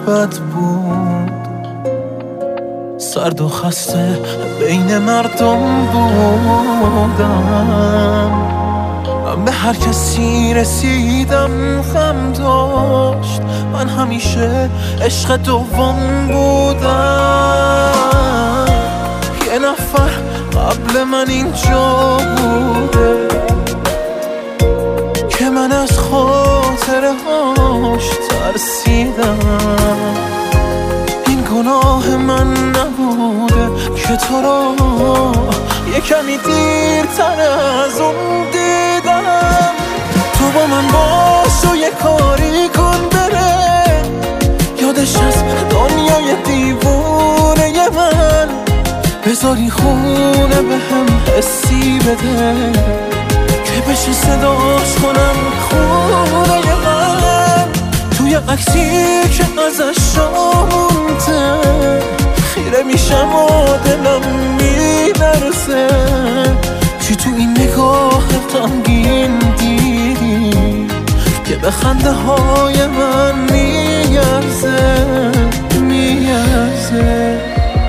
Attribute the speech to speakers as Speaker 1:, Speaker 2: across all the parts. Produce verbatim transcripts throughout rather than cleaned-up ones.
Speaker 1: بد بود، سرد و خسته بین مردم بودم. من به هر کسی رسیدم غم داشت، من همیشه عشق دوم بودم. یه نفر قبل من اینجا بوده که من از خاطره هاش ترسیدم. این گناه من نبوده که تو رو یه کمی دیرتر از اون دیدم. تو با من باش و یه کاری کن بره، یادش از دنیای دیوونه من. بذاری خونه به هم حسی بده که بشه صداش کنم خونه من. توی عکسی که ازش مونده خیره میشم و دلم میلرزه. چی تو این نگاه غمگین دیدی که به خنده های من میارزه میارزه.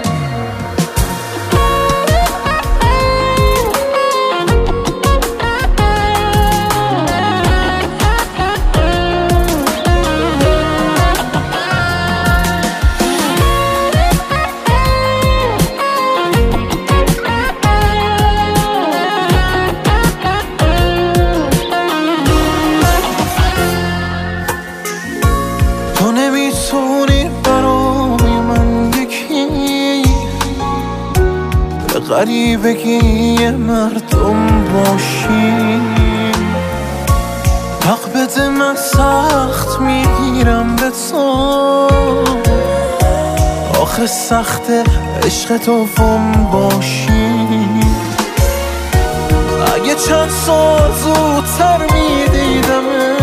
Speaker 1: تو نمیتونی برای من یکی به غریبگی مردم باشی. حق بده من سخت میگیرم به تو، آخه سخت عشق دوم باشی. اگه چند سال زودتر میدیدمت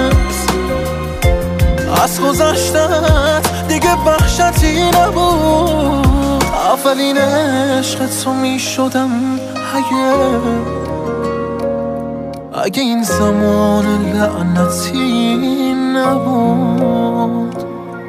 Speaker 1: از گذشتت دیگه وحشتی نبود. اولین عشق تو میشدم اگه اگه این زمان لعنتی نبود.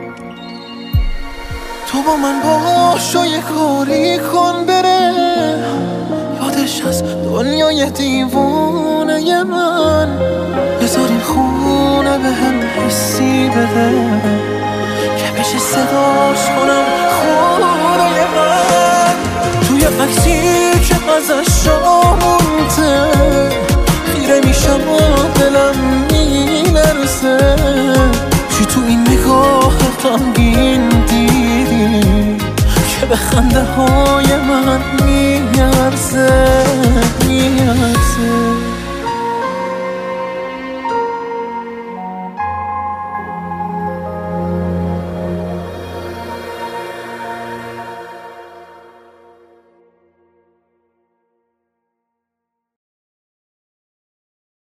Speaker 1: تو با من باش و یه کاری کن بره، یادش از دنیای دیوونه من. بذارین خونه به هم حسی بده که بشه صداش کنم خونه من. توی عکسی که ازش مونده خیره میشم و دلم میلرزه. چی تو این نگاه غمگین دیدی که به خنده های من